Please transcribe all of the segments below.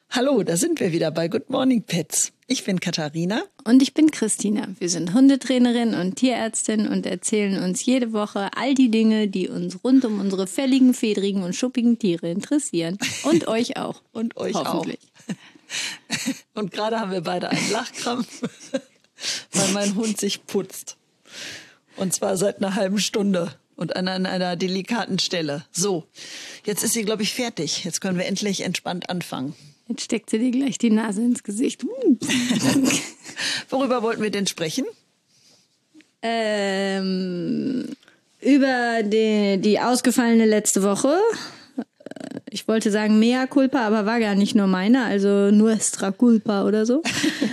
Hallo, da sind wir wieder bei Good Morning Pets. Ich bin Katharina. Und ich bin Christina. Wir sind Hundetrainerin und Tierärztin und erzählen uns jede Woche all die Dinge, die uns rund um unsere fälligen, fedrigen und schuppigen Tiere interessieren. Und euch auch. Und euch hoffentlich auch. Und gerade haben wir beide einen Lachkrampf, weil mein Hund sich putzt. Und zwar seit einer halben Stunde und an einer delikaten Stelle. So, jetzt ist sie, glaube ich, fertig. Jetzt können wir endlich entspannt anfangen. Jetzt steckt sie dir gleich die Nase ins Gesicht. Worüber wollten wir denn sprechen? Über die ausgefallene letzte Woche. Ich wollte sagen mea culpa, aber war gar nicht nur meine, also nuestra culpa oder so.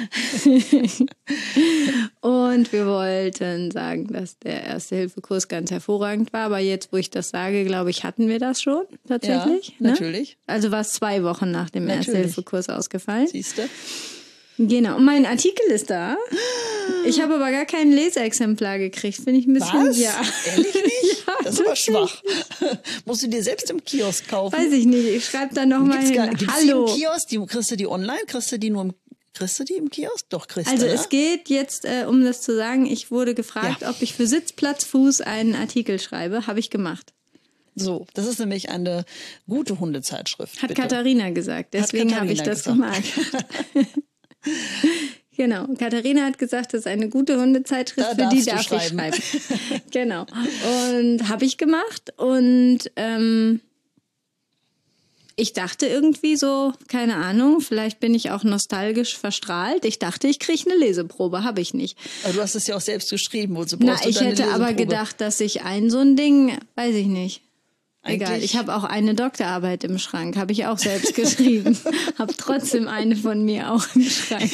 Und wir wollten sagen, dass der Erste-Hilfe-Kurs ganz hervorragend war, aber jetzt, wo ich das sage, glaube ich, hatten wir das schon tatsächlich. Ja, natürlich. Ne? Also war es 2 Wochen nach dem Erste-Hilfe-Kurs ausgefallen. Siehste. Genau, und mein Artikel ist da. Ich habe aber gar kein Leseexemplar gekriegt. Finde ich ein bisschen... Was? Ja. Ehrlich nicht? Ja, das ist aber schwach. Musst du dir selbst im Kiosk kaufen? Weiß ich nicht. Ich schreibe da nochmal hin. Gibt's Hallo. Die im Kiosk? Kriegst du die online? Kriegst du die im Kiosk? Doch, kriegst du, Also oder? es geht jetzt, um das zu sagen, ich wurde gefragt, ob ich für Sitz, Platz, Fuß einen Artikel schreibe. Habe ich gemacht. So, das ist nämlich eine gute Hundezeitschrift. Hat bitte. Katharina gesagt. Deswegen habe ich das gemacht. Genau, Katharina hat gesagt, das ist eine gute Hundezeitschrift, für die darf ich schreiben. Genau, und habe ich gemacht und ich dachte irgendwie so, keine Ahnung, vielleicht bin ich auch nostalgisch verstrahlt. Ich dachte, ich kriege eine Leseprobe, habe ich nicht. Aber du hast es ja auch selbst geschrieben. Wozu Na, brauchst du ich deine hätte aber Leseprobe? gedacht, dass ich so ein Ding, weiß ich nicht. Egal, Eigentlich- ich habe auch eine Doktorarbeit im Schrank, habe ich auch selbst geschrieben. Habe trotzdem eine von mir auch im Schrank.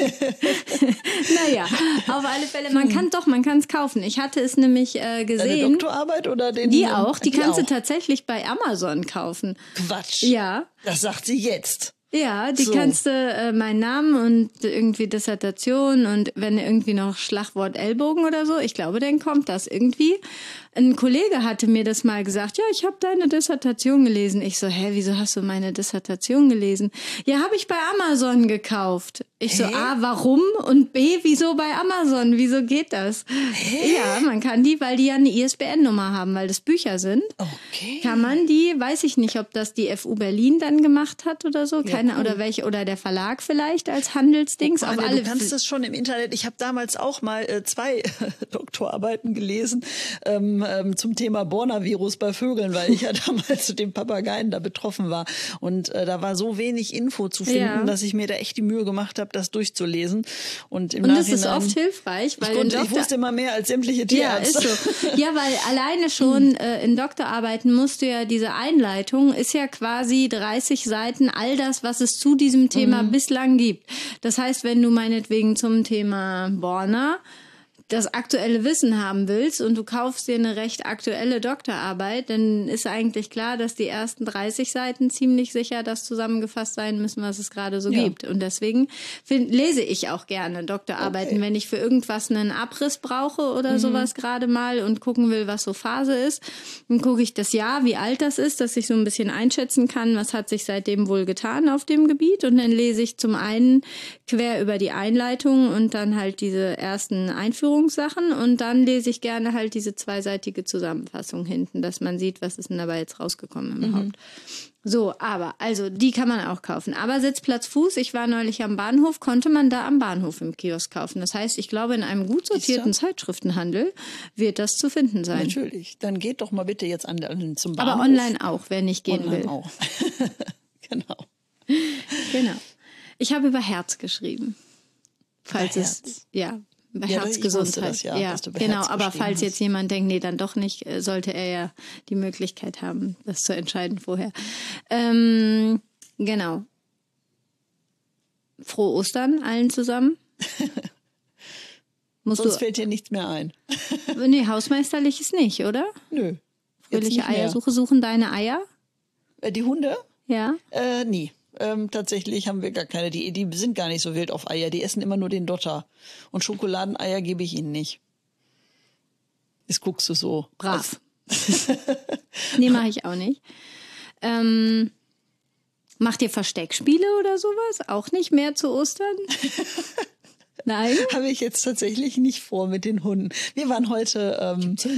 Naja, auf alle Fälle, man kann es kaufen. Ich hatte es nämlich Deine gesehen. Doktorarbeit oder den? Die auch, die kannst du auch. tatsächlich bei Amazon kaufen. Quatsch. Ja. Das sagt sie jetzt. Ja, die So. kannst du meinen Namen und irgendwie Dissertation und wenn irgendwie noch Schlagwort Ellbogen oder so, ich glaube, dann kommt das irgendwie. Ein Kollege hatte mir das mal gesagt, ja, ich habe deine Dissertation gelesen. Ich so, wieso hast du meine Dissertation gelesen? Ja, habe ich bei Amazon gekauft. Ich so, A, warum? Und B, wieso bei Amazon? Wieso geht das? Ja, man kann die, weil die ja eine ISBN-Nummer haben, weil das Bücher sind. Okay. Kann man die, weiß ich nicht, ob das die FU Berlin dann gemacht hat oder so, keine, cool. oder der Verlag vielleicht als Handelsdings. Anne, Auf alle du kannst das schon im Internet. Ich habe damals auch mal 2 Doktorarbeiten gelesen zum Thema Borna-Virus bei Vögeln, weil ich ja damals zu den Papageien da betroffen war. Und da war so wenig Info zu finden, dass ich mir da echt die Mühe gemacht habe, das durchzulesen. Und im das ist Nachhinein, oft hilfreich, weil ich wusste immer mehr als sämtliche Tierärzte. Ja, ist so. Ja, weil alleine schon in Doktorarbeiten musst du ja, diese Einleitung ist ja quasi 30 Seiten, all das, was es zu diesem Thema bislang gibt. Das heißt, wenn du meinetwegen zum Thema Borna das aktuelle Wissen haben willst und du kaufst dir eine recht aktuelle Doktorarbeit, dann ist eigentlich klar, dass die ersten 30 Seiten ziemlich sicher das zusammengefasst sein müssen, was es gerade so gibt. Und deswegen lese ich auch gerne Doktorarbeiten, wenn ich für irgendwas einen Abriss brauche oder sowas gerade mal und gucken will, was so Phase ist. Dann gucke ich das Jahr, wie alt das ist, dass ich so ein bisschen einschätzen kann, was hat sich seitdem wohl getan auf dem Gebiet. Und dann lese ich zum einen quer über die Einleitung und dann halt diese ersten Einführungssachen und dann lese ich gerne halt diese 2-seitige Zusammenfassung hinten, dass man sieht, was ist denn dabei jetzt rausgekommen überhaupt. So, aber, also die kann man auch kaufen. Aber Sitz, Platz, Fuß, ich war neulich am Bahnhof, konnte man da am Bahnhof im Kiosk kaufen. Das heißt, ich glaube, in einem gut sortierten Zeitschriftenhandel wird das zu finden sein. Natürlich. Dann geht doch mal bitte jetzt zum Bahnhof. Aber online auch, wer nicht gehen Online will. auch. Genau. Genau. Ich habe über Herz geschrieben. Falls Über es, Herz? ja, über Ja, Herzgesundheit. ich wusste das ja, dass du über genau, Herz aber geschrieben falls hast. jetzt jemand denkt, nee, dann doch nicht, sollte er ja die Möglichkeit haben, das zu entscheiden vorher. Genau. Frohe Ostern allen zusammen. Sonst fällt dir nichts mehr ein. Nee, hausmeisterliches nicht, oder? Nö. Jetzt Fröhliche nicht mehr. Eiersuche, suchen deine Eier? Die Hunde? Ja. Nie. Tatsächlich haben wir gar keine. Die sind gar nicht so wild auf Eier. Die essen immer nur den Dotter. Und Schokoladeneier gebe ich ihnen nicht. Jetzt guckst du so. Brav. Nee, mache ich auch nicht. Macht ihr Versteckspiele oder sowas? Auch nicht mehr zu Ostern? Nein? Habe ich jetzt tatsächlich nicht vor mit den Hunden. Wir waren heute,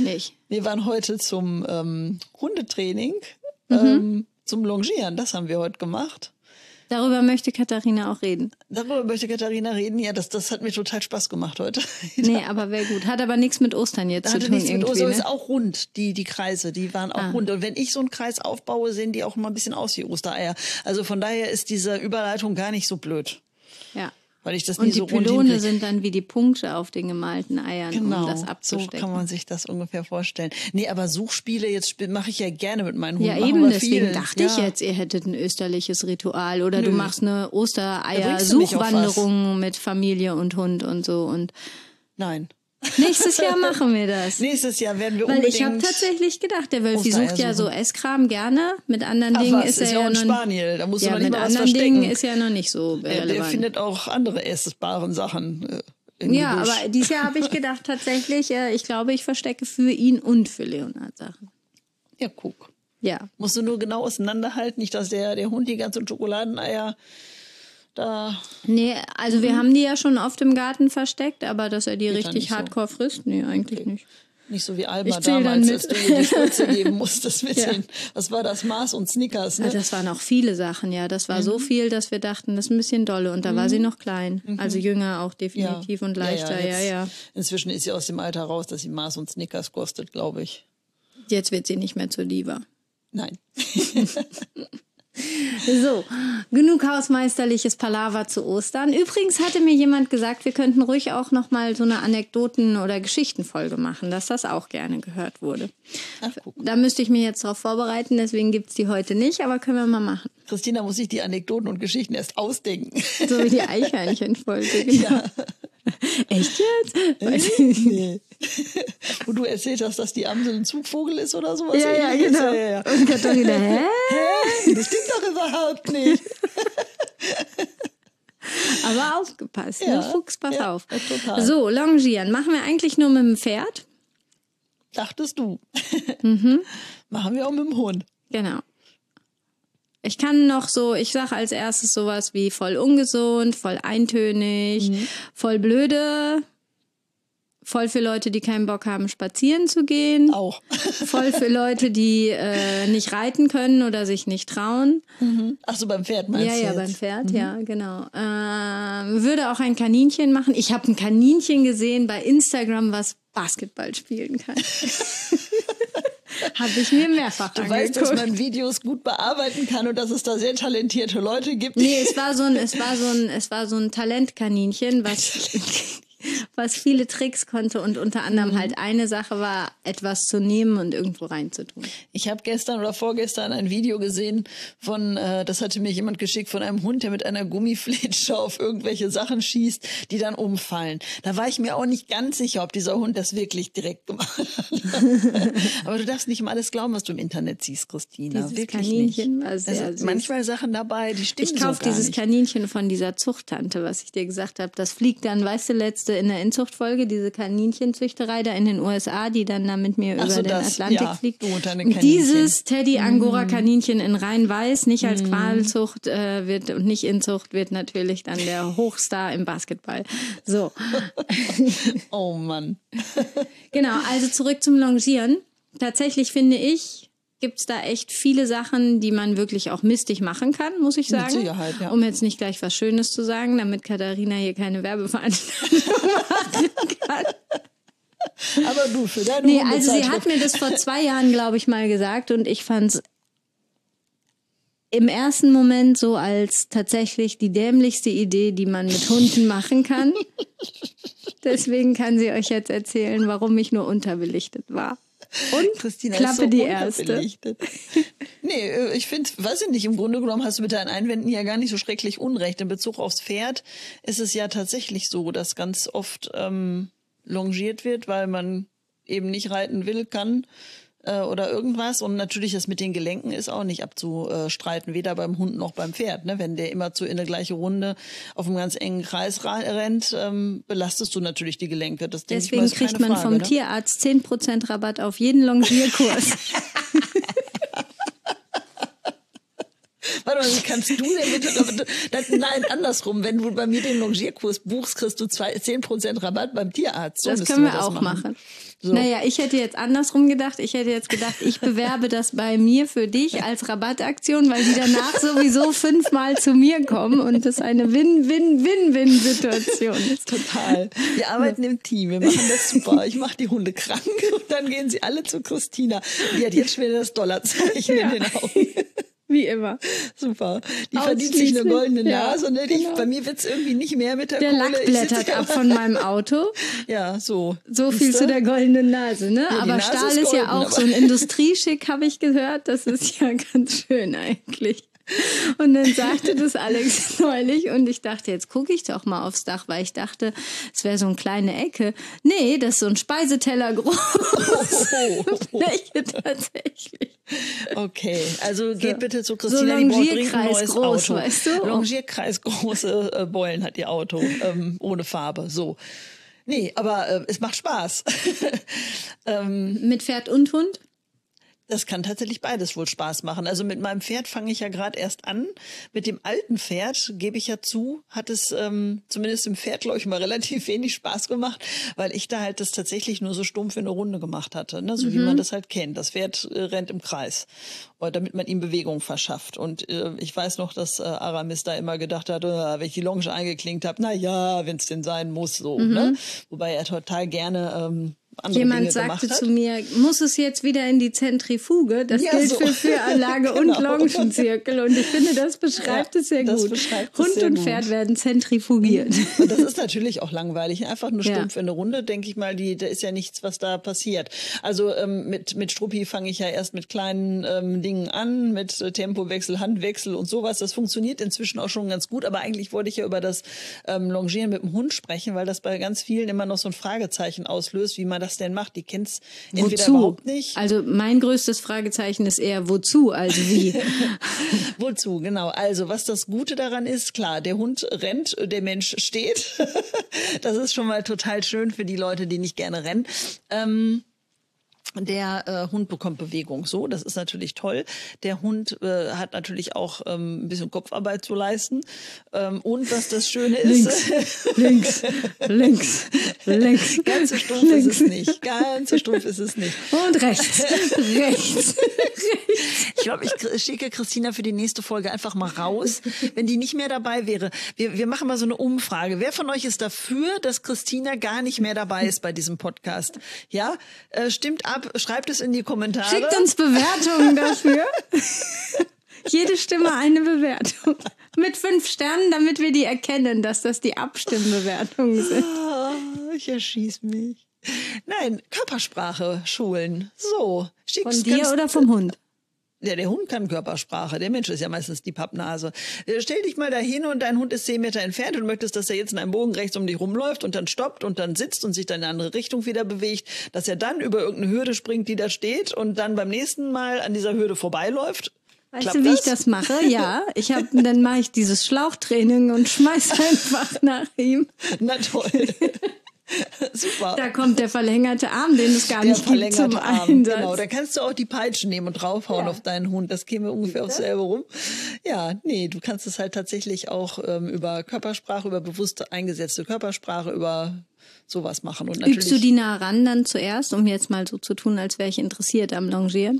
zum Hundetraining, zum Longieren. Das haben wir heute gemacht. Darüber möchte Katharina auch reden. Ja, das hat mir total Spaß gemacht heute. Nee, aber wäre gut. Hat aber nichts mit Ostern jetzt zu tun. Nichts mit Ostern, ne? ist auch rund, die Kreise, die waren auch rund. Und wenn ich so einen Kreis aufbaue, sehen die auch mal ein bisschen aus wie Ostereier. Also von daher ist diese Überleitung gar nicht so blöd. Ja. Weil ich das nie so rund Und die Pylone sind dann wie die Punkte auf den gemalten Eiern, genau, um das abzustecken. So kann man sich das ungefähr vorstellen. Nee, aber Suchspiele mache ich ja gerne mit meinen Hunden. Ja, eben, deswegen dachte ich jetzt, ihr hättet ein österliches Ritual oder du machst eine Ostereier-Suchwanderung mit Familie und Hund und so. Und nein. Nächstes Jahr machen wir das. Nächstes Jahr werden wir unbedingt... Weil ich habe tatsächlich gedacht, der Wölfi sucht ja so Esskram gerne. Mit anderen Dingen ist er ja noch... Spaniel, da musst du noch nicht mal was verstecken. Mit anderen Dingen ist ja noch nicht so relevant. Der findet auch andere essbaren Sachen ja, aber dieses Jahr habe ich gedacht tatsächlich, ich glaube, ich verstecke für ihn und für Leonhard Sachen. Ja, guck. Ja. Musst du nur genau auseinanderhalten, nicht, dass der Hund die ganzen Schokoladeneier... Da. Nee, also wir haben die ja schon oft im Garten versteckt, aber dass er die richtig hardcore frisst, nee, eigentlich nicht. Nicht so wie Alma damals, als du ihr die Spritze geben musstest mit den, was war das, Mars und Snickers, ne? Ja, das waren auch viele Sachen, ja. Das war so viel, dass wir dachten, das ist ein bisschen dolle. Und da war sie noch klein. Also jünger auch definitiv und leichter, ja. Inzwischen ist sie aus dem Alter raus, dass sie Mars und Snickers kostet, glaube ich. Jetzt wird sie nicht mehr zur Diva. Nein. So, genug hausmeisterliches Palaver zu Ostern. Übrigens hatte mir jemand gesagt, wir könnten ruhig auch noch mal so eine Anekdoten- oder Geschichtenfolge machen, dass das auch gerne gehört wurde. Ach, guck. Da müsste ich mich jetzt darauf vorbereiten, deswegen gibt's die heute nicht, aber können wir mal machen. Christina muss sich die Anekdoten und Geschichten erst ausdenken. So wie die Eichhörnchenfolge, genau. Ja. Echt jetzt? Nee. Wo du erzählt hast, dass die Amsel ein Zugvogel ist oder sowas. Ja, genau. Ja. Und Katharina, hä? Das stimmt doch überhaupt nicht. Aber aufgepasst, ne? Fuchs, pass auf. Total. So, Longieren. Machen wir eigentlich nur mit dem Pferd? Dachtest du. Machen wir auch mit dem Hund. Genau. Ich kann noch so, ich sage als erstes sowas wie voll ungesund, voll eintönig, voll blöde, voll für Leute, die keinen Bock haben, spazieren zu gehen. Auch. Voll für Leute, die nicht reiten können oder sich nicht trauen. Ach so, beim Pferd meinst du? Ja, beim Pferd, ja, genau. Würde auch ein Kaninchen machen. Ich habe ein Kaninchen gesehen bei Instagram, was Basketball spielen kann. Habe ich mir mehrfach angeguckt. Du weißt, dass man Videos gut bearbeiten kann und dass es da sehr talentierte Leute gibt. Nee, es war so ein Talentkaninchen, was viele Tricks konnte und unter anderem halt eine Sache war, etwas zu nehmen und irgendwo reinzutun. Ich habe gestern oder vorgestern ein Video gesehen von, das hatte mir jemand geschickt, von einem Hund, der mit einer Gummiflitsche auf irgendwelche Sachen schießt, die dann umfallen. Da war ich mir auch nicht ganz sicher, ob dieser Hund das wirklich direkt gemacht hat. Aber du darfst nicht immer alles glauben, was du im Internet siehst, Christina. Dieses wirklich Kaninchen nicht. war sehr süß. Manchmal Sachen dabei, die stimmen so gar nicht. Ich kaufe dieses Kaninchen von dieser Zuchttante, was ich dir gesagt habe. Das fliegt dann, weißt du, in der Inzuchtfolge, diese Kaninchenzüchterei da in den USA, die dann da mit mir über den Atlantik fliegt. Dieses Teddy Angora Kaninchen in rein weiß, nicht als Qualzucht wird und nicht Inzucht, wird natürlich dann der Hochstar im Basketball. So. Oh Mann. Genau, also zurück zum Longieren. Tatsächlich finde ich, gibt's da echt viele Sachen, die man wirklich auch mistig machen kann, muss ich sagen. Mit Sicherheit, ja. Um jetzt nicht gleich was Schönes zu sagen, damit Katharina hier keine Werbeveranstaltung machen kann. Aber du, für deine also sie hat mir das vor 2 Jahren, glaube ich, mal gesagt und ich fand's im ersten Moment so als tatsächlich die dämlichste Idee, die man mit Hunden machen kann. Deswegen kann sie euch jetzt erzählen, warum ich nur unterbelichtet war. Und Christina Klappe ist so die erste. Nee, ich finde, weiß ich nicht, im Grunde genommen hast du mit deinen Einwänden ja gar nicht so schrecklich Unrecht. In Bezug aufs Pferd ist es ja tatsächlich so, dass ganz oft longiert wird, weil man eben nicht reiten will, kann oder irgendwas. Und natürlich das mit den Gelenken ist auch nicht abzustreiten, weder beim Hund noch beim Pferd. Ne? Wenn der immer in der gleiche Runde auf einem ganz engen Kreis rennt, belastest du natürlich die Gelenke. Das Deswegen kriegt man vom Tierarzt 10% Rabatt auf jeden Longierkurs. Weil warte mal, wie kannst du denn bitte, nein, andersrum, wenn du bei mir den Longierkurs buchst, kriegst du 10% Rabatt beim Tierarzt. So das können wir auch machen. So. Naja, ich hätte jetzt andersrum gedacht. Ich hätte jetzt gedacht, ich bewerbe das bei mir für dich als Rabattaktion, weil die danach sowieso 5-mal zu mir kommen und das eine Win-Win-Win-Win-Situation ist. Total. Wir arbeiten im Team, wir machen das super. Ich mache die Hunde krank und dann gehen sie alle zu Christina. Die hat jetzt schon wieder das Dollarzeichen in den Augen. Wie immer. Super. Die verdient sich eine goldene Nase. Ne? Genau. Bei mir wird's irgendwie nicht mehr mit der Kohle. Der Lack blättert ab von meinem Auto. Ja, so. So viel zu der goldenen Nase, ne? Ja, aber Nase Stahl ist golden, ja auch so ein Industrieschick, habe ich gehört. Das ist ja ganz schön eigentlich. Und dann sagte das Alex neulich und ich dachte, jetzt gucke ich doch mal aufs Dach, weil ich dachte, es wäre so eine kleine Ecke. Nee, das ist so ein Speiseteller groß. Fläche tatsächlich. Okay, also geht bitte zu Christina, die braucht dringend ein neues Auto. Weißt du? Longierkreis große Beulen hat ihr Auto, ohne Farbe, so. Nee, aber es macht Spaß. Mit Pferd und Hund? Das kann tatsächlich beides wohl Spaß machen. Also mit meinem Pferd fange ich ja gerade erst an. Mit dem alten Pferd, gebe ich ja zu, hat es zumindest im Pferd, glaube ich, mal relativ wenig Spaß gemacht, weil ich da halt das tatsächlich nur so stumpf in eine Runde gemacht hatte, ne? So wie man das halt kennt. Das Pferd rennt im Kreis, damit man ihm Bewegung verschafft. Und ich weiß noch, dass Aramis da immer gedacht hat, wenn ich die Longe eingeklinkt habe, na ja, wenn es denn sein muss, so. Ne? Wobei er total gerne jemand sagte zu mir, muss es jetzt wieder in die Zentrifuge? Das gilt so. Für Anlage genau. Und Longenzirkel. Und ich finde, das beschreibt es sehr gut. Hund und Pferd werden zentrifugiert. Und das ist natürlich auch langweilig. Einfach nur stumpf in eine Runde, denke ich mal, da ist ja nichts, was da passiert. Also mit Struppi fange ich ja erst mit kleinen Dingen an, mit Tempowechsel, Handwechsel und sowas. Das funktioniert inzwischen auch schon ganz gut. Aber eigentlich wollte ich ja über das Longieren mit dem Hund sprechen, weil das bei ganz vielen immer noch so ein Fragezeichen auslöst, wie man das denn macht. Die kennt's entweder überhaupt nicht. Also mein größtes Fragezeichen ist eher wozu, also wie. Wozu, genau. Also was das Gute daran ist, klar, der Hund rennt, der Mensch steht. Das ist schon mal total schön für die Leute, die nicht gerne rennen. Der Hund bekommt Bewegung, so, das ist natürlich toll. Der Hund hat natürlich auch ein bisschen Kopfarbeit zu leisten. Und was das Schöne ist... Links. Ganz so stumpf ist es nicht. Ganz so stumpf ist es nicht. Und rechts. Ich glaube, ich schicke Christina für die nächste Folge einfach mal raus, wenn die nicht mehr dabei wäre. Wir machen mal so eine Umfrage. Wer von euch ist dafür, dass Christina gar nicht mehr dabei ist bei diesem Podcast? Ja, stimmt ab. Schreibt es in die Kommentare. Schickt uns Bewertungen dafür. Jede Stimme eine Bewertung. Mit 5 Sternen, damit wir die erkennen, dass das die Abstimmbewertungen sind. Ich erschieß mich. Nein, Körpersprache schulen. So. Von dir oder vom Hund? Ja, der Hund kann Körpersprache. Der Mensch ist ja meistens die Pappnase. Stell dich mal dahin und dein Hund ist 10 Meter entfernt und möchtest, dass er jetzt in einem Bogen rechts um dich rumläuft und dann stoppt und dann sitzt und sich dann in eine andere Richtung wieder bewegt, dass er dann über irgendeine Hürde springt, die da steht und dann beim nächsten Mal an dieser Hürde vorbeiläuft. Weißt du, wie ich das mache? Ja, dann mache ich dieses Schlauchtraining und schmeiß einfach nach ihm. Na toll. Super. Da kommt der verlängerte Arm, den es gar nicht gibt zum Einsatz. Genau, da kannst du auch die Peitsche nehmen und draufhauen auf deinen Hund. Das käme ungefähr aufs selbe rum. Ja, nee, du kannst es halt tatsächlich auch über Körpersprache, über bewusst eingesetzte Körpersprache, über sowas machen. Und natürlich übst du die nah ran dann zuerst, um jetzt mal so zu tun, als wäre ich interessiert am Longieren?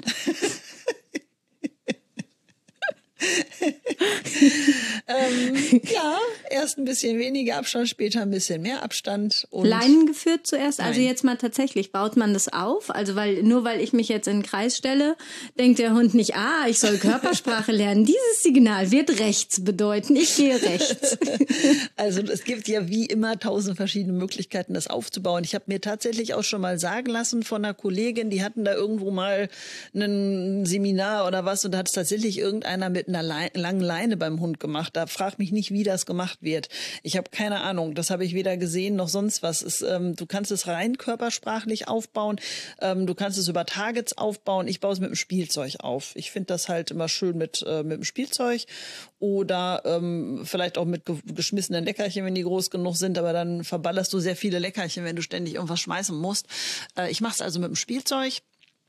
Ja, erst ein bisschen weniger Abstand, später ein bisschen mehr Abstand. Und Leinen geführt zuerst? Nein. Also jetzt mal tatsächlich, baut man das auf? Also nur weil ich mich jetzt in den Kreis stelle, denkt der Hund nicht, ich soll Körpersprache lernen. Dieses Signal wird rechts bedeuten, ich gehe rechts. Also es gibt ja wie immer 1000 verschiedene Möglichkeiten, das aufzubauen. Ich habe mir tatsächlich auch schon mal sagen lassen von einer Kollegin, die hatten da irgendwo mal ein Seminar oder was und da hat es tatsächlich irgendeiner mit einer langen Leine beim Hund gemacht. Da frag mich nicht, wie das gemacht wird. Ich habe keine Ahnung. Das habe ich weder gesehen noch sonst was. Du kannst es rein körpersprachlich aufbauen. Du kannst es über Targets aufbauen. Ich baue es mit dem Spielzeug auf. Ich finde das halt immer schön mit dem Spielzeug oder vielleicht auch mit geschmissenen Leckerchen, wenn die groß genug sind. Aber dann verballerst du sehr viele Leckerchen, wenn du ständig irgendwas schmeißen musst. Ich mache es also mit dem Spielzeug.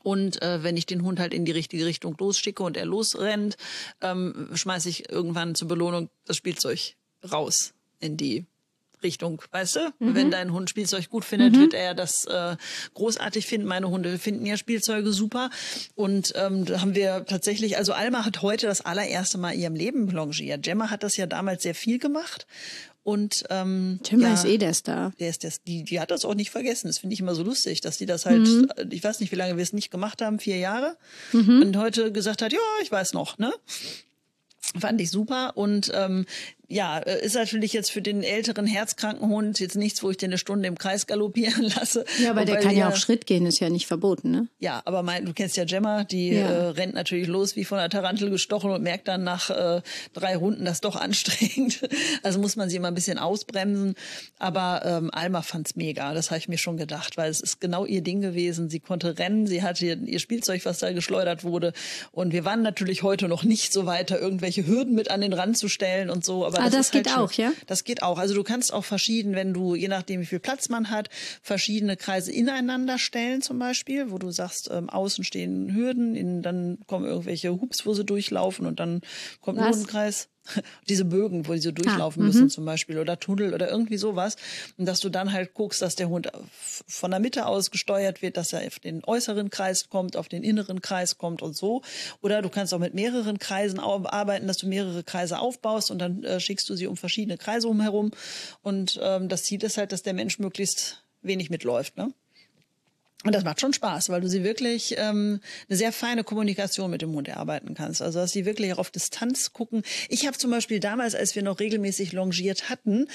Und wenn ich den Hund halt in die richtige Richtung losschicke und er losrennt, schmeiße ich irgendwann zur Belohnung das Spielzeug raus in die Richtung, weißt du? Wenn dein Hund Spielzeug gut findet, wird er das großartig finden. Meine Hunde finden ja Spielzeuge super. Und da haben wir tatsächlich, also Alma hat heute das allererste Mal in ihrem Leben longiert. Gemma hat das ja damals sehr viel gemacht. Und Gemma ist der Star. Die hat das auch nicht vergessen. Das finde ich immer so lustig, dass die das halt, ich weiß nicht, wie lange wir es nicht gemacht haben, 4 Jahre. Und heute gesagt hat, ja, ich weiß noch, ne? Fand ich super. Und ist natürlich jetzt für den älteren herzkranken Hund jetzt nichts, wo ich den eine Stunde im Kreis galoppieren lasse. Ja, aber der kann ja auf Schritt gehen, ist ja nicht verboten, ne? Ja, aber du kennst ja Gemma, die rennt natürlich los wie von einer Tarantel gestochen und merkt dann nach 3 Runden, das ist doch anstrengend. Also muss man sie immer ein bisschen ausbremsen. Aber Alma fand's mega, das habe ich mir schon gedacht, weil es ist genau ihr Ding gewesen. Sie konnte rennen, sie hatte ihr Spielzeug, was da geschleudert wurde. Und wir waren natürlich heute noch nicht so weit, da irgendwelche Hürden mit an den Rand zu stellen und so. Aber das geht halt auch, ja? Das geht auch. Also du kannst auch verschieden, wenn du, je nachdem wie viel Platz man hat, verschiedene Kreise ineinander stellen zum Beispiel, wo du sagst, außen stehen Hürden, dann kommen irgendwelche Hups, wo sie durchlaufen und dann kommt nur ein Kreis. Diese Bögen, wo sie so durchlaufen müssen zum Beispiel oder Tunnel oder irgendwie sowas. Und dass du dann halt guckst, dass der Hund von der Mitte aus gesteuert wird, dass er auf den äußeren Kreis kommt, auf den inneren Kreis kommt und so. Oder du kannst auch mit mehreren Kreisen arbeiten, dass du mehrere Kreise aufbaust und dann schickst du sie um verschiedene Kreise umherum. Und das Ziel ist halt, dass der Mensch möglichst wenig mitläuft, ne? Und das macht schon Spaß, weil du sie wirklich eine sehr feine Kommunikation mit dem Hund erarbeiten kannst. Also dass sie wirklich auch auf Distanz gucken. Ich habe zum Beispiel damals, als wir noch regelmäßig longiert hatten,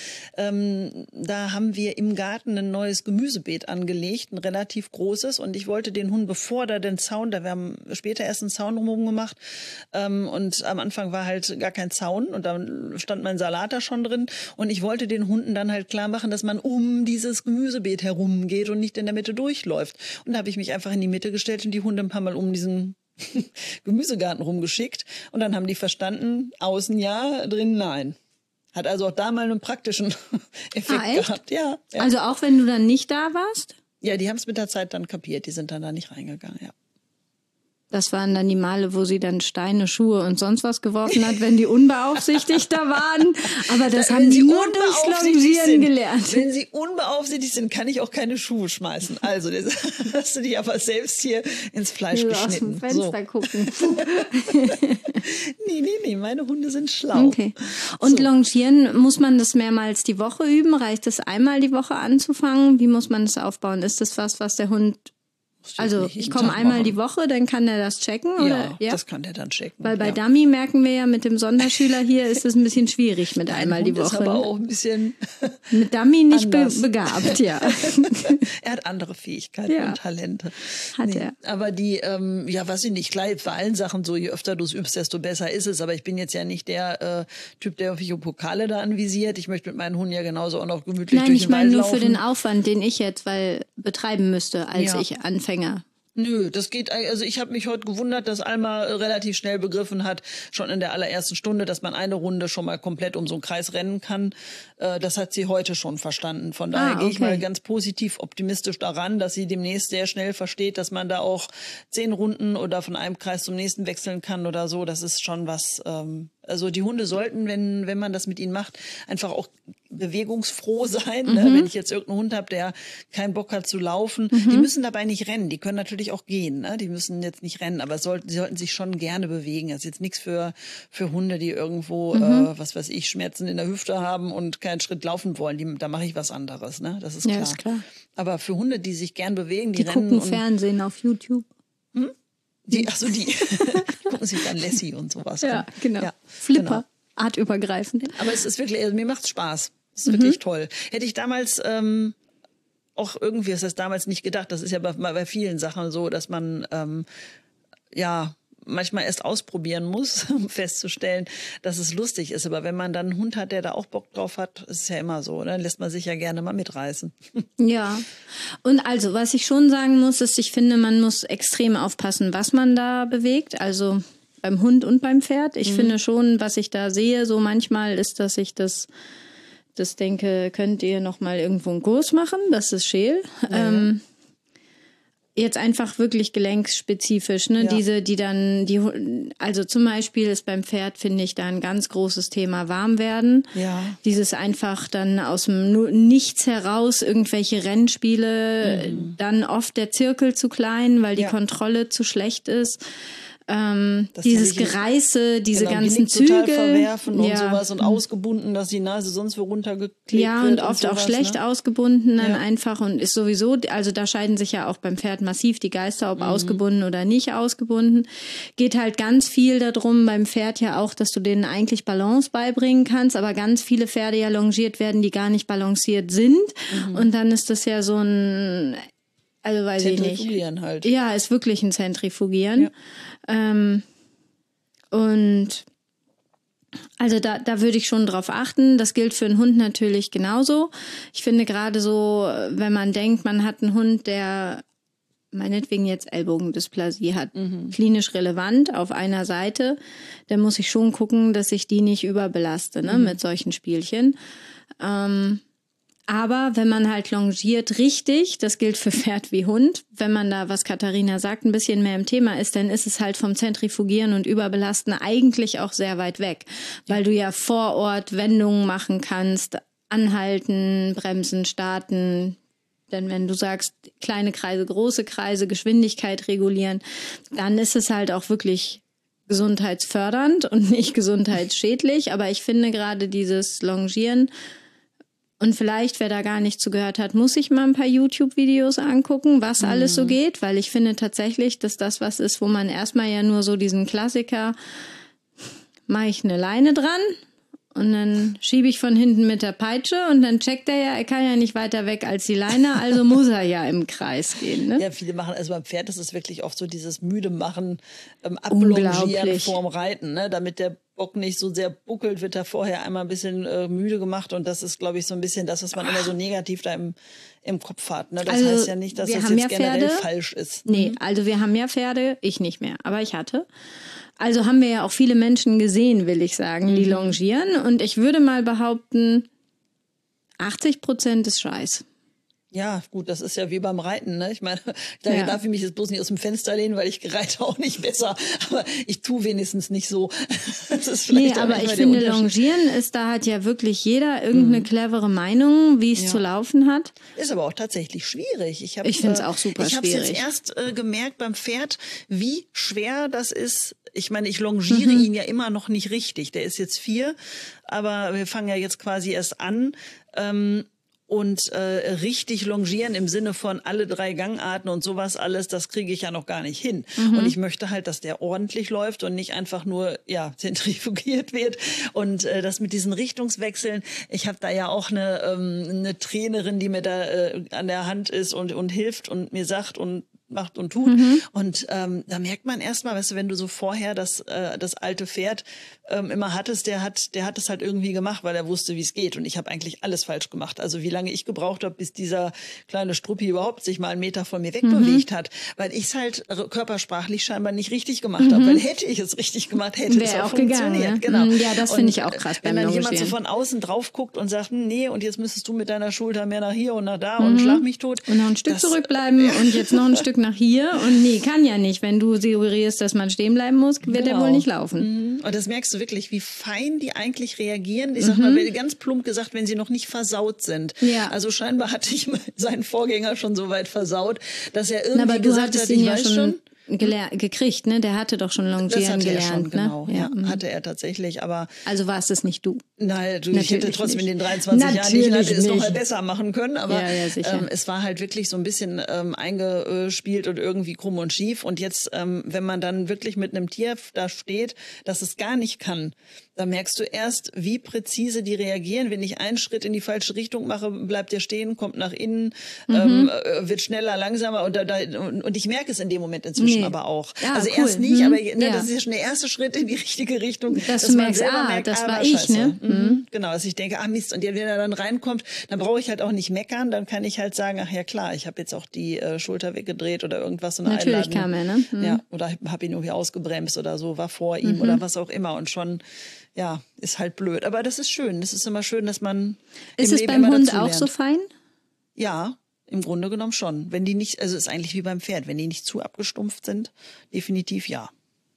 da haben wir im Garten ein neues Gemüsebeet angelegt, ein relativ großes. Und ich wollte den Hund, bevor da den Zaun, wir haben später erst einen Zaun drumherum gemacht. Und am Anfang war halt gar kein Zaun und dann stand mein Salat da schon drin. Und ich wollte den Hunden dann halt klar machen, dass man um dieses Gemüsebeet herumgeht und nicht in der Mitte durchläuft. Und da habe ich mich einfach in die Mitte gestellt und die Hunde ein paar Mal um diesen Gemüsegarten rumgeschickt. Und dann haben die verstanden, außen ja, drin nein. Hat also auch da mal einen praktischen Effekt gehabt. Ja. Also auch wenn du dann nicht da warst? Ja, die haben es mit der Zeit dann kapiert. Die sind dann da nicht reingegangen, ja. Das waren dann die Male, wo sie dann Steine, Schuhe und sonst was geworfen hat, wenn die unbeaufsichtigt da waren. Aber das haben die nur durchs Longieren gelernt. Wenn sie unbeaufsichtigt sind, kann ich auch keine Schuhe schmeißen. Also, das hast du dich aber selbst hier ins Fleisch geschnitten. Aus dem Fenster gucken. Nee, meine Hunde sind schlau. Okay. Und Longieren, muss man das mehrmals die Woche üben? Reicht es einmal die Woche anzufangen? Wie muss man das aufbauen? Ist das was der Hund... Also ich komme einmal die Woche, dann kann der das checken? Oder? Ja, das kann der dann checken. Weil bei Dummy merken wir ja, mit dem Sonderschüler hier ist es ein bisschen schwierig mit einmal die Woche. Ist aber auch ein bisschen mit Dummy nicht begabt, ja. Er hat andere Fähigkeiten und Talente. Hat er. Aber die, weiß ich nicht, klar, bei allen Sachen so, je öfter du es übst, desto besser ist es. Aber ich bin jetzt ja nicht der Typ, der auf Pokale da anvisiert. Ich möchte mit meinen Hunden ja genauso auch noch gemütlich durch den Wald laufen. Nein, ich meine nur für den Aufwand, den ich jetzt betreiben müsste, als ich Anfänger. Nö, das geht, also ich habe mich heute gewundert, dass Alma relativ schnell begriffen hat, schon in der allerersten Stunde, dass man eine Runde schon mal komplett um so einen Kreis rennen kann. Das hat sie heute schon verstanden. Von daher gehe ich mal ganz positiv optimistisch daran, dass sie demnächst sehr schnell versteht, dass man da auch 10 Runden oder von einem Kreis zum nächsten wechseln kann oder so. Das ist schon was, also die Hunde sollten, wenn man das mit ihnen macht, einfach auch bewegungsfroh sein. Ne? Wenn ich jetzt irgendeinen Hund habe, der keinen Bock hat zu laufen, die müssen dabei nicht rennen. Die können natürlich auch gehen. Ne? Die müssen jetzt nicht rennen, aber sie sollten sich schon gerne bewegen. Das ist jetzt nichts für Hunde, die irgendwo, was weiß ich, Schmerzen in der Hüfte haben und keinen Schritt laufen wollen. Da mache ich was anderes. Ne? Das ist klar. Ja, ist klar. Aber für Hunde, die sich gern bewegen, die rennen. Die gucken Fernsehen auf YouTube. Die gucken sich dann Lassie und sowas an. Ja, genau. Ja, Flipper, artübergreifend. Aber es ist wirklich, also mir macht's Spaß. Es ist wirklich toll. Hätte ich damals auch irgendwie, das heißt damals nicht gedacht, das ist ja bei vielen Sachen so, dass man manchmal erst ausprobieren muss, um festzustellen, dass es lustig ist. Aber wenn man dann einen Hund hat, der da auch Bock drauf hat, ist es ja immer so, dann lässt man sich ja gerne mal mitreißen. Ja, und also, was ich schon sagen muss, ist, ich finde, man muss extrem aufpassen, was man da bewegt, also beim Hund und beim Pferd. Ich finde schon, was ich da sehe, so manchmal ist, dass ich das denke, könnt ihr noch mal irgendwo einen Kurs machen, das ist schön. Jetzt einfach wirklich gelenkspezifisch, ne? Ja. Also zum Beispiel ist beim Pferd, finde ich, da ein ganz großes Thema Warmwerden. Ja. Dieses einfach dann aus dem Nichts heraus irgendwelche Rennspiele, dann oft der Zirkel zu klein, weil die Kontrolle zu schlecht ist. Dieses Gereiße, diese ganzen Zügel. Total verwerfen und sowas und ausgebunden, dass die Nase sonst wo runtergeklebt wird. Ja, und oft sowas, auch schlecht ausgebunden dann einfach und ist sowieso, also da scheiden sich ja auch beim Pferd massiv die Geister, ob ausgebunden oder nicht ausgebunden. Geht halt ganz viel darum beim Pferd ja auch, dass du denen eigentlich Balance beibringen kannst, aber ganz viele Pferde ja longiert werden, die gar nicht balanciert sind. Und dann ist das ja so ein, also weiß ich nicht. Zentrifugieren halt. Ja, ist wirklich ein Zentrifugieren. Ja. Und also da würde ich schon drauf achten. Das gilt für einen Hund natürlich genauso. Ich finde gerade so, wenn man denkt, man hat einen Hund, der meinetwegen jetzt Ellbogendysplasie hat, klinisch relevant auf einer Seite, dann muss ich schon gucken, dass ich die nicht überbelaste, ne, mit solchen Spielchen. Aber wenn man halt longiert richtig, das gilt für Pferd wie Hund, wenn man da, was Katharina sagt, ein bisschen mehr im Thema ist, dann ist es halt vom Zentrifugieren und Überbelasten eigentlich auch sehr weit weg, weil du ja vor Ort Wendungen machen kannst, anhalten, bremsen, starten. Denn wenn du sagst, kleine Kreise, große Kreise, Geschwindigkeit regulieren, dann ist es halt auch wirklich gesundheitsfördernd und nicht gesundheitsschädlich. Aber ich finde gerade dieses Longieren, und vielleicht, wer da gar nicht zugehört hat, muss sich mal ein paar YouTube-Videos angucken, was alles so geht, weil ich finde tatsächlich, dass das was ist, wo man erstmal ja nur so diesen Klassiker, mache ich eine Leine dran und dann schiebe ich von hinten mit der Peitsche und dann checkt er ja, er kann ja nicht weiter weg als die Leine, also muss er ja im Kreis gehen. Ne? Ja, viele machen, also beim Pferd ist es wirklich oft so dieses müde machen, ablongieren vorm Reiten, ne? Damit der Bock nicht so sehr buckelt, wird er vorher einmal ein bisschen müde gemacht und das ist, glaube ich, so ein bisschen das, was man immer so negativ da im Kopf hat. Ne? Das also, heißt ja nicht, dass das jetzt generell falsch ist. Nee, also wir haben ja Pferde, ich nicht mehr, aber ich hatte. Also haben wir ja auch viele Menschen gesehen, will ich sagen, die longieren und ich würde mal behaupten, 80% ist Scheiß. Ja, gut, das ist ja wie beim Reiten, ne? Ich meine, da darf ich mich jetzt bloß nicht aus dem Fenster lehnen, weil ich reite auch nicht besser. Aber ich tue wenigstens nicht so. Das ist vielleicht aber ich finde, Longieren ist, da hat ja wirklich jeder irgendeine clevere Meinung, wie es zu laufen hat. Ist aber auch tatsächlich schwierig. Ich finde es auch super schwierig. Ich habe jetzt erst gemerkt beim Pferd, wie schwer das ist. Ich meine, ich longiere ihn ja immer noch nicht richtig. Der ist jetzt 4, aber wir fangen ja jetzt quasi erst an. Und richtig longieren im Sinne von alle 3 Gangarten und sowas alles, das kriege ich ja noch gar nicht hin. Und ich möchte halt, dass der ordentlich läuft und nicht einfach nur zentrifugiert wird. Und das mit diesen Richtungswechseln, ich habe da ja auch eine Trainerin, die mir da an der Hand ist und hilft und mir sagt und macht und tut. Und da merkt man erstmal, weißt du, wenn du so vorher das alte Pferd immer hattest, der hat es halt irgendwie gemacht, weil er wusste, wie es geht. Und ich habe eigentlich alles falsch gemacht. Also wie lange ich gebraucht habe, bis dieser kleine Struppi überhaupt sich mal einen Meter von mir wegbewegt hat, weil ich es halt körpersprachlich scheinbar nicht richtig gemacht habe. Weil hätte ich es richtig gemacht, hätte es auch funktioniert. Gegangen, ne? Genau. Ja, das finde ich auch krass. Wenn dann jemand so von außen drauf guckt und sagt, nee, und jetzt müsstest du mit deiner Schulter mehr nach hier und nach da und schlag mich tot. Und noch ein Stück zurückbleiben und jetzt noch ein Stück nach hier. Und nee, kann ja nicht. Wenn du suggerierst, dass man stehen bleiben muss, wird er wohl nicht laufen. Und das merkst du wirklich, wie fein die eigentlich reagieren. Ich sag mal, ganz plump gesagt, wenn sie noch nicht versaut sind. Ja. Also scheinbar hatte ich seinen Vorgänger schon so weit versaut, dass er irgendwie gesagt hat, ich weiß schon. Gekriegt, ne? Der hatte doch schon Longieren gelernt, schon, genau. Ne? Ja, hatte er tatsächlich, aber... Also war es nicht du? Nein, ich hätte trotzdem in den 23 Jahren, die ich hatte, es noch mal besser machen können, aber es war halt wirklich so ein bisschen eingespielt und irgendwie krumm und schief und jetzt, wenn man dann wirklich mit einem Tier da steht, das es gar nicht kann, da merkst du erst, wie präzise die reagieren. Wenn ich einen Schritt in die falsche Richtung mache, bleibt der stehen, kommt nach innen, wird schneller, langsamer und ich merke es in dem Moment inzwischen aber auch. Ja, also cool. Erst nicht, aber das ist ja schon der erste Schritt in die richtige Richtung. Dass du merkst, das war ich, scheiße. Ne? Genau, dass ich denke, Mist, und wenn er dann reinkommt, dann brauche ich halt auch nicht meckern, dann kann ich halt sagen, ach ja klar, ich habe jetzt auch die Schulter weggedreht oder irgendwas. So eine Natürlich Einladung. Kam er, ne? Ja, oder habe ihn irgendwie ausgebremst oder so, war vor ihm oder was auch immer und schon... Ja, ist halt blöd. Aber das ist schön. Das ist immer schön, dass man Ist es beim Hund auch so fein? Ja, Im Grunde genommen schon. Wenn die nicht, also ist eigentlich wie beim Pferd, wenn die nicht zu abgestumpft sind, definitiv ja.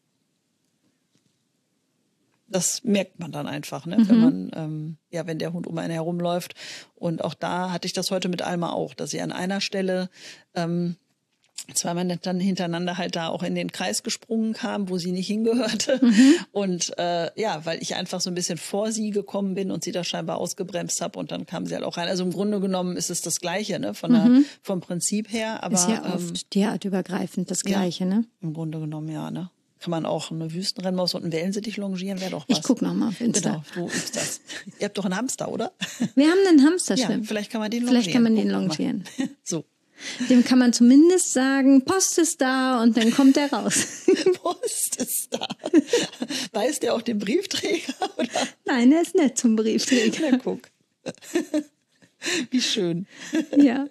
Das merkt man dann einfach, ne? Wenn man, wenn der Hund um einen herumläuft. Und auch da hatte ich das heute mit Alma auch, dass sie an einer Stelle zweimal dann hintereinander halt da auch in den Kreis gesprungen kam, wo sie nicht hingehörte. Und weil ich einfach so ein bisschen vor sie gekommen bin und sie da scheinbar ausgebremst habe und dann kam sie halt auch rein. Also im Grunde genommen ist es das Gleiche, ne? Vom Prinzip her. Aber, ist ja oft tierartübergreifend das Gleiche, ne? Im Grunde genommen, ja, ne? Kann man auch eine Wüstenrennmaus und einen Wellensittich longieren, wäre doch was. Ich guck noch mal auf Insta. Genau, so ist das. Ihr habt doch einen Hamster, oder? Wir haben einen Hamster, Ja, stimmt. vielleicht kann man den longieren. Vielleicht kann man den longieren. So. Dem kann man zumindest sagen, Post ist da und dann kommt er raus. Post ist da. Weiß der auch den Briefträger, oder? Nein, er ist nett zum Briefträger. Na, guck. Wie schön. Ja.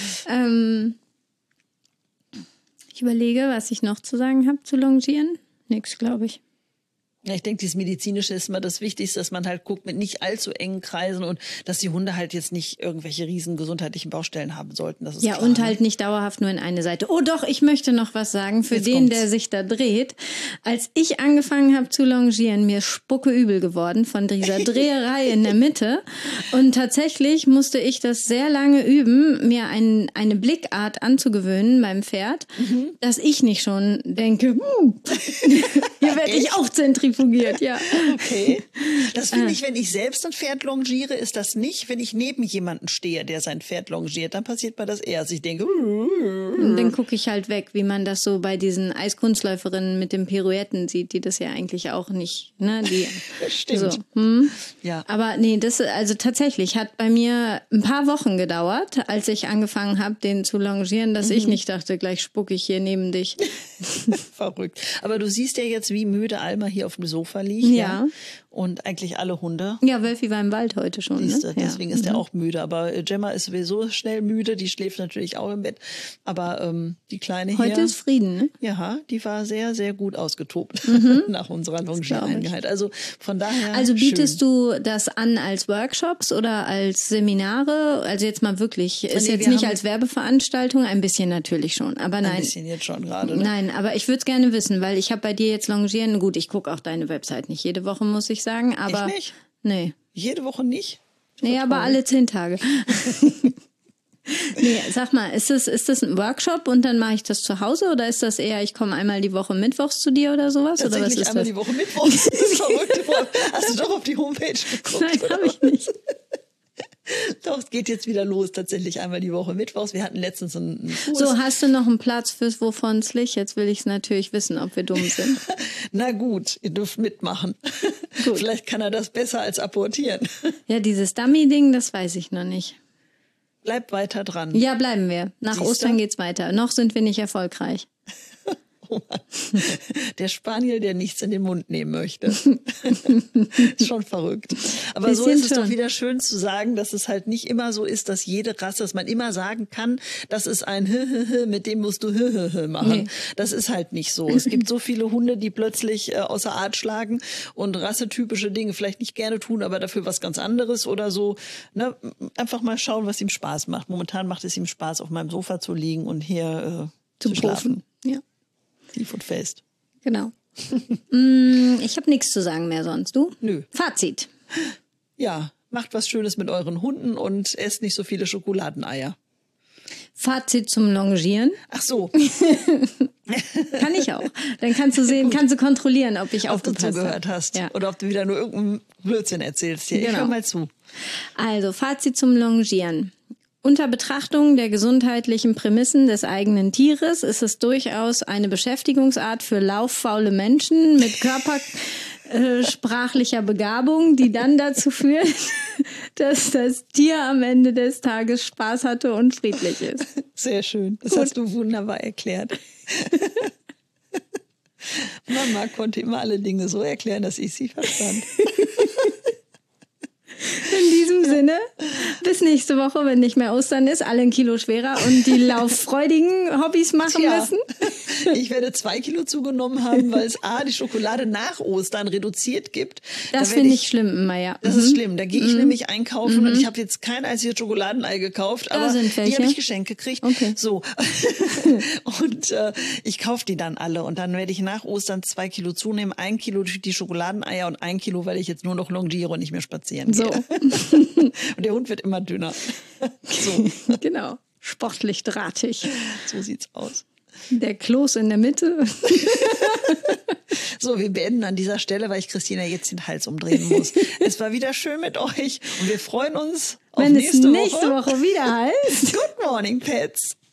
Ich überlege, was ich noch zu sagen habe zu Longieren. Nix, glaube ich. Ja, ich denke, dieses Medizinische ist immer das Wichtigste, dass man halt guckt mit nicht allzu engen Kreisen und dass die Hunde halt jetzt nicht irgendwelche riesen gesundheitlichen Baustellen haben sollten. Das ist ja, klar, und ne? halt nicht dauerhaft nur in eine Seite. Oh doch, ich möchte noch was sagen für Jetzt den, kommt's. der sich da dreht. Als ich angefangen habe zu longieren, mir spucke übel geworden von dieser Dreherei in der Mitte. Und tatsächlich musste ich das sehr lange üben, mir eine Blickart anzugewöhnen beim Pferd, dass ich nicht schon denke, hier werde ich auch zentrifugiert, ja. Okay. Das finde ich, wenn ich selbst ein Pferd longiere, ist das nicht, wenn ich neben jemanden stehe, der sein Pferd longiert. Dann passiert mir das eher, dass ich denke, Und dann gucke ich halt weg, wie man das so bei diesen Eiskunstläuferinnen mit den Pirouetten sieht, die das ja eigentlich auch nicht, ne? Die, stimmt. So, Ja. Aber nee, das also tatsächlich hat bei mir ein paar Wochen gedauert, als ich angefangen habe, den zu longieren, dass ich nicht dachte, gleich spucke ich hier neben dich. Verrückt. Aber du siehst ja jetzt, wie müde Alma hier auf dem Sofa liegt. Ja. Und eigentlich alle Hunde. Ja, Wölfi war im Wald heute schon. Siehste, Ne? deswegen ist er auch müde. Aber Gemma ist sowieso schnell müde. Die schläft natürlich auch im Bett. Aber die Kleine Heute hier. ist Frieden, ne? Ja, die war sehr, sehr gut ausgetobt nach unserer Longiereinheit. Also von daher. Also bietest du das an als Workshops oder als Seminare? Also jetzt mal wirklich, ist jetzt nicht als Werbeveranstaltung, ein bisschen natürlich schon, aber nein. Ein bisschen jetzt schon gerade. Ne? Nein, aber ich würde es gerne wissen, weil ich habe bei dir jetzt Longieren, gut, ich gucke auch deine Website nicht jede Woche, muss ich sagen, aber Echt nicht? Nee. Jede Woche nicht? Nee, aber alle 10 Tage. Nee, sag mal, ist das ein Workshop und dann mache ich das zu Hause oder ist das eher, ich komme einmal die Woche mittwochs zu dir oder sowas? Oder was ist einmal das? die Woche mittwochs. Das ist verrückt. Hast du doch auf die Homepage geguckt? Nein, habe ich nicht. Doch, es geht jetzt wieder los, tatsächlich einmal die Woche mittwochs. Wir hatten letztens einen Kurs. So, hast du noch einen Platz fürs Wovon's Licht? Jetzt will ich es natürlich wissen, ob wir dumm sind. Na gut, ihr dürft mitmachen. Gut. Vielleicht kann er das besser als apportieren. Ja, dieses Dummy-Ding, das weiß ich noch nicht. Bleib weiter dran. Ja, bleiben wir. Nach Siehste? Ostern geht's weiter. Noch sind wir nicht erfolgreich. Oh Mann. Der Spaniel, der nichts in den Mund nehmen möchte. Ist schon verrückt. Aber so Bisschen ist es schon. doch wieder schön zu sagen, dass es halt nicht immer so ist, dass jede Rasse, dass man immer sagen kann, das ist ein mit dem musst du machen. Nee. Das ist halt nicht so. Es gibt so viele Hunde, die plötzlich außer Art schlagen und rassetypische Dinge vielleicht nicht gerne tun, aber dafür was ganz anderes oder so. Ne? Einfach mal schauen, was ihm Spaß macht. Momentan macht es ihm Spaß, auf meinem Sofa zu liegen und hier zu schlafen. Ja, Tief und fest. genau. Ich habe nichts zu sagen mehr sonst. Du? Nö. Fazit. Ja, macht was Schönes mit euren Hunden und esst nicht so viele Schokoladeneier. Fazit zum Longieren. Ach so, Kann ich auch. Dann kannst du sehen, kannst du kontrollieren, ob ich ob du aufgepasst zugehört habe. hast Ja. oder ob du wieder nur irgendeinen Blödsinn erzählst hier. Ich Genau. höre mal zu. Also, Fazit zum Longieren. Unter Betrachtung der gesundheitlichen Prämissen des eigenen Tieres ist es durchaus eine Beschäftigungsart für lauffaule Menschen mit körpersprachlicher Begabung, die dann dazu führt, dass das Tier am Ende des Tages Spaß hatte und friedlich ist. Sehr schön. Das hast du wunderbar erklärt. Mama konnte immer alle Dinge so erklären, dass ich sie verstand. In diesem Sinne, bis nächste Woche, wenn nicht mehr Ostern ist, alle ein Kilo schwerer und die lauffreudigen Hobbys machen Tja. müssen. Ich werde 2 Kilo zugenommen haben, weil es die Schokolade nach Ostern reduziert gibt. Das finde ich schlimm, Maja. Das ist schlimm. Da gehe ich nämlich einkaufen und ich habe jetzt kein einziges Schokoladenei gekauft, aber die habe ich geschenkt gekriegt. Okay. So. Und ich kaufe die dann alle und dann werde ich nach Ostern 2 Kilo zunehmen, 1 Kilo durch die Schokoladeneier und 1 Kilo, weil ich jetzt nur noch longiere und nicht mehr spazieren gehe. Und der Hund wird immer dünner. So. Genau. Sportlich drahtig. So sieht's aus. Der Kloß in der Mitte. So, wir beenden an dieser Stelle, weil ich Christina jetzt den Hals umdrehen muss. Es war wieder schön mit euch und wir freuen uns auf Wenn nächste es nächste Woche wieder heißt. Good Morning, Pets.